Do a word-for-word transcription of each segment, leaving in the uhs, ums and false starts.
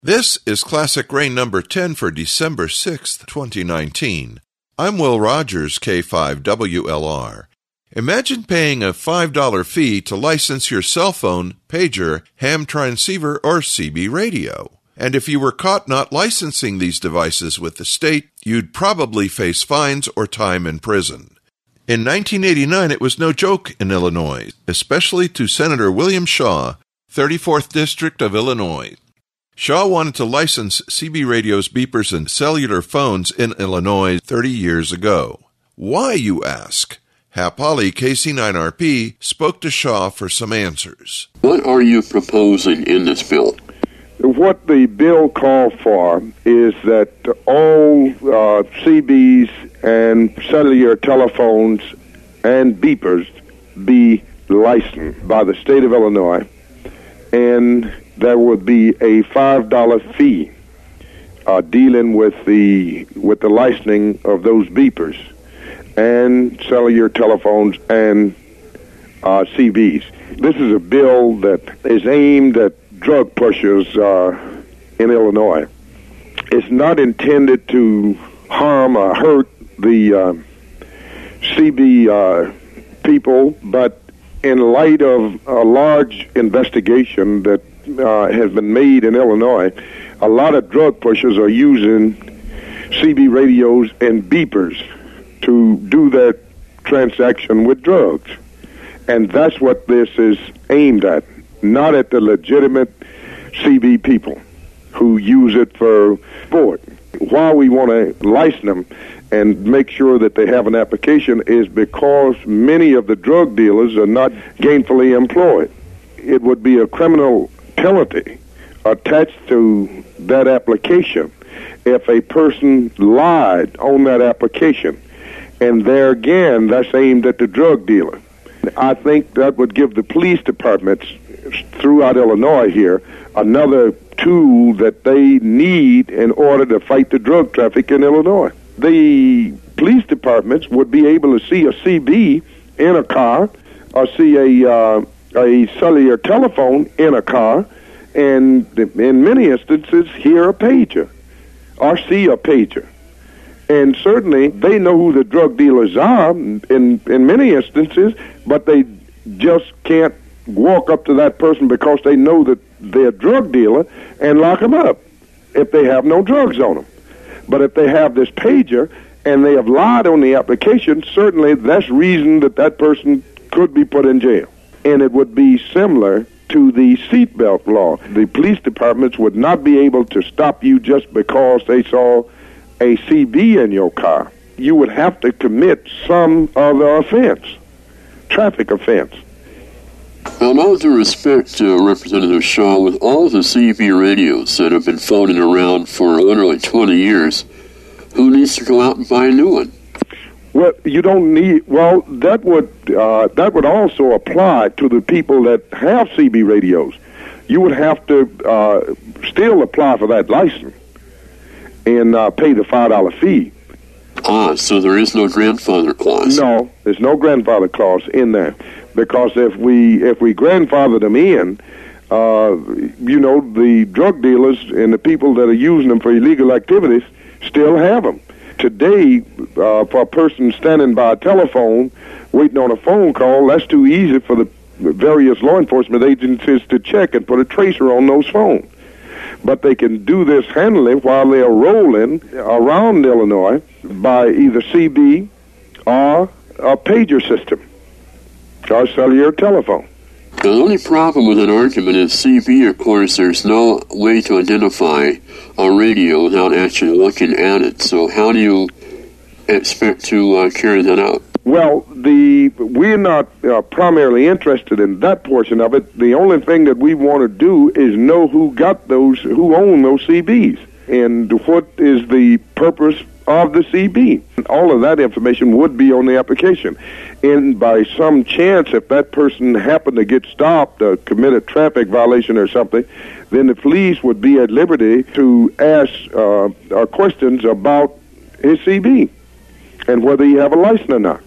This is Classic Rain number ten for December sixth, twenty nineteen. I'm Will Rogers, K five W L R. Imagine paying a five dollar fee to license your cell phone, pager, ham transceiver, or C B radio. And if you were caught not licensing these devices with the state, you'd probably face fines or time in prison. In nineteen eighty-nine, it was no joke in Illinois, especially to Senator William Shaw, thirty-fourth District of Illinois. Shaw wanted to license C B radios, beepers, and cellular phones in Illinois thirty years ago. Why, you ask? Hap Holly, K C nine R P, spoke to Shaw for some answers. What are you proposing in this bill? What the bill called for is that all uh, C Bs and cellular telephones and beepers be licensed by the state of Illinois, and there would be a five dollar fee uh, dealing with the with the licensing of those beepers and cellular telephones and uh, C Bs. This is a bill that is aimed at drug pushers uh, in Illinois. It's not intended to harm or hurt the uh, C B uh, people, but in light of a large investigation that uh, has been made in Illinois, a lot of drug pushers are using C B radios and beepers to do their transaction with drugs. And that's what this is aimed at, not at the legitimate C B people who use it for sport. Why we want to license them and make sure that they have an application is because many of the drug dealers are not gainfully employed. It would be a criminal penalty attached to that application if a person lied on that application. And there again, that's aimed at the drug dealer. I think that would give the police departments throughout Illinois here another tool that they need in order to fight the drug traffic in Illinois. The police departments would be able to see a C B in a car or see a uh, a cellular telephone in a car, and in many instances hear a pager or see a pager. And certainly they know who the drug dealers are in, in many instances, but they just can't walk up to that person because they know that they're a drug dealer and lock them up if they have no drugs on them. But if they have this pager and they have lied on the application, certainly that's reason that that person could be put in jail. And it would be similar to the seatbelt law. The police departments would not be able to stop you just because they saw a C B in your car. You would have to commit some other offense, traffic offense. Well, all due respect to Representative Shaw, with all the C B radios that have been floating around for literally twenty years, who needs to go out and buy a new one? Well, you don't need. Well, that would uh, that would also apply to the people that have C B radios. You would have to uh, still apply for that license and uh, pay the five dollar fee. Ah, so there is no grandfather clause. No, there's no grandfather clause in there, because if we if we grandfather them in, uh, you know, the drug dealers and the people that are using them for illegal activities still have them. Today, uh, for a person standing by a telephone waiting on a phone call, that's too easy for the various law enforcement agencies to check and put a tracer on those phones. But they can do this handily while they're rolling around Illinois by either C B or a pager system or cellular telephone. The only problem with an argument is C B, of course, there's no way to identify a radio without actually looking at it. So how do you expect to uh, carry that out? Well, the we're not uh, primarily interested in that portion of it. The only thing that we want to do is know who got those, who own those C Bs, and what is the purpose of the C B. All of that information would be on the application. And by some chance, if that person happened to get stopped or commit a traffic violation or something, then the police would be at liberty to ask uh, uh, questions about his C B and whether he have a license or not.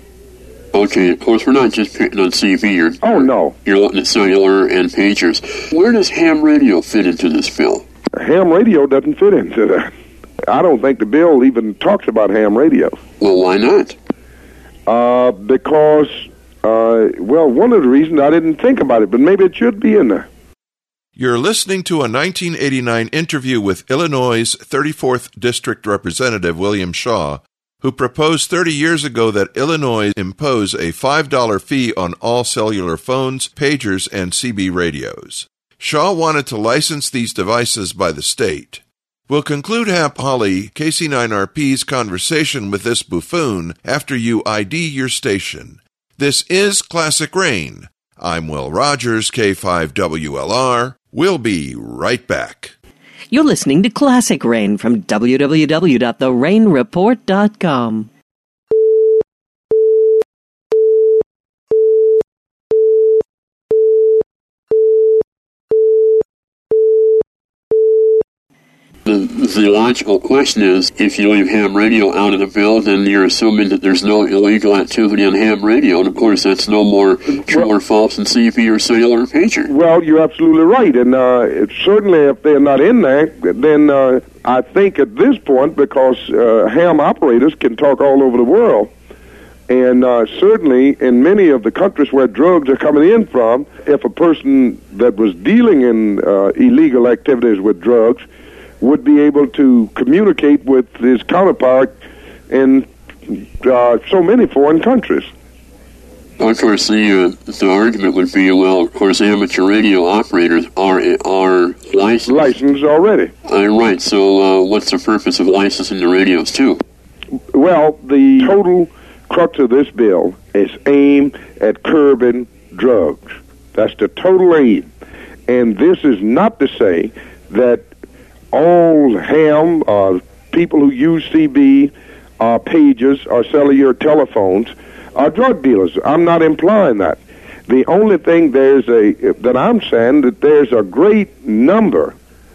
Okay, of course, we're not just picking on C B. You're, oh, no. You're looking at cellular and pagers. Where does ham radio fit into this bill? Ham radio doesn't fit into that. I don't think the bill even talks about ham radio. Well, why not? Uh, because, uh, well, one of the reasons I didn't think about it, but maybe it should be in there. You're listening to a nineteen eighty-nine interview with Illinois' thirty-fourth District Representative William Shaw, who proposed thirty years ago that Illinois impose a five dollars fee on all cellular phones, pagers, and C B radios. Shaw wanted to license these devices by the state. We'll conclude Hap Holly, K C nine R P's conversation with this buffoon after you I D your station. This is Classic Rain. I'm Will Rogers, K five W L R. We'll be right back. You're listening to Classic Rain from w w w dot the rain report dot com. The, the logical question is, if you leave ham radio out of the bill, then you're assuming that there's no illegal activity on ham radio, and of course that's no more true or false than C B or cellular or pager. Well, you're absolutely right, and uh, it, certainly if they're not in there, then uh, I think at this point, because uh, ham operators can talk all over the world, and uh, certainly in many of the countries where drugs are coming in from, if a person that was dealing in uh, illegal activities with drugs would be able to communicate with his counterpart in uh, so many foreign countries. Of course, the, uh, the argument would be, well, of course, amateur radio operators are are licensed. Licensed already. Uh, right, so uh, what's the purpose of licensing the radios, too? Well, the total crux of this bill is aimed at curbing drugs. That's the total aim. And this is not to say that all ham, uh, people who use C B, uh, pages, or cellular telephones are drug dealers. I'm not implying that. The only thing there's a that I'm saying that there's a great number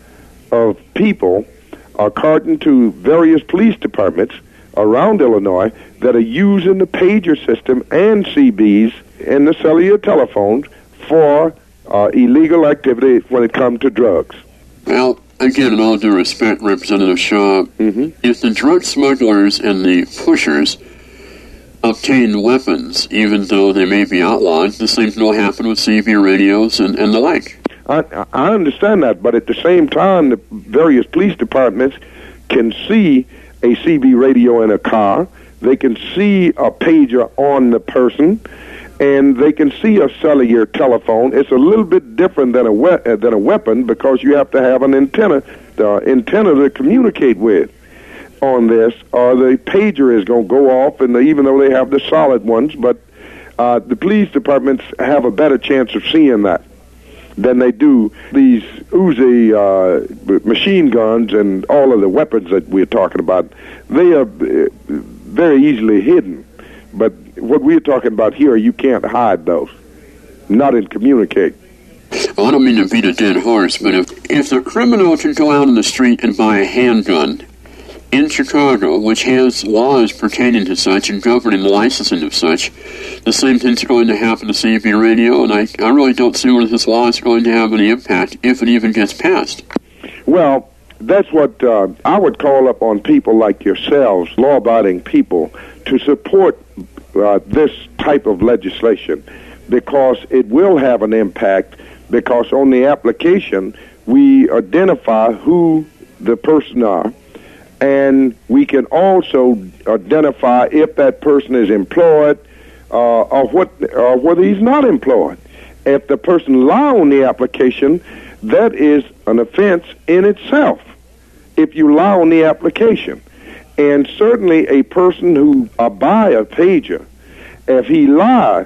of people, according to various police departments around Illinois, that are using the pager system and C Bs and the cellular telephones for uh, illegal activity when it comes to drugs. Well, again, in all due respect, Representative Shaw, mm-hmm. if the drug smugglers and the pushers obtain weapons, even though they may be outlawed, the same thing will happen with C B radios and, and the like. I, I understand that, but at the same time, the various police departments can see a C B radio in a car, they can see a pager on the person, and they can see a cellular telephone. It's a little bit different than a we- uh, than a weapon because you have to have an antenna, uh, antenna to communicate with on this, or the pager is going to go off, and they, even though they have the solid ones, but uh, the police departments have a better chance of seeing that than they do these Uzi uh, machine guns and all of the weapons that we're talking about. They are uh, very easily hidden. But what we're talking about here, you can't hide those. Not in communicate. Well, I don't mean to beat a dead horse, but if, if the criminal can go out in the street and buy a handgun in Chicago, which has laws pertaining to such and governing the licensing of such, the same thing's going to happen to C B radio, and I, I really don't see where this law is going to have any impact, if it even gets passed. Well, that's what uh, I would call up on people like yourselves, law-abiding people, to support uh, this type of legislation, because it will have an impact, because on the application we identify who the person are, and we can also identify if that person is employed uh, or what, or whether he's not employed. If the person lie on the application, that is an offense in itself, if you lie on the application. And certainly a person who uh, buy a pager, if he lie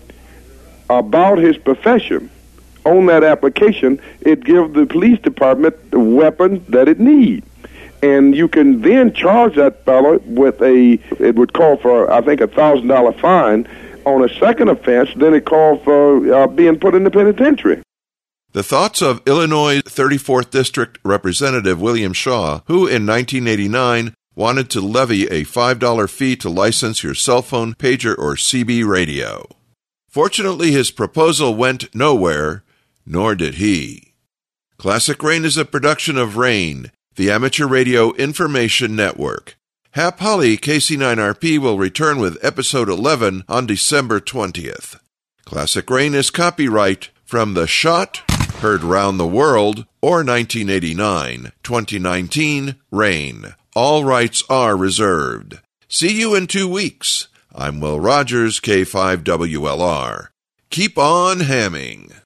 about his profession on that application, it gives the police department the weapon that it needs. And you can then charge that fellow with a, it would call for, I think, a one thousand dollars fine. On a second offense, then it called for uh, being put in the penitentiary. The thoughts of Illinois thirty-fourth District Representative William Shaw, who in nineteen eighty-nine wanted to levy a five dollars fee to license your cell phone, pager, or C B radio. Fortunately, his proposal went nowhere, nor did he. Classic Rain is a production of Rain, the amateur radio information network. Hap Holly, K C nine R P, will return with episode eleven on December twentieth. Classic Rain is copyright from The Shot, Heard Round the World, or nineteen eighty-nine, twenty nineteen, Rain. All rights are reserved. See you in two weeks. I'm Will Rogers, K five W L R. Keep on hamming.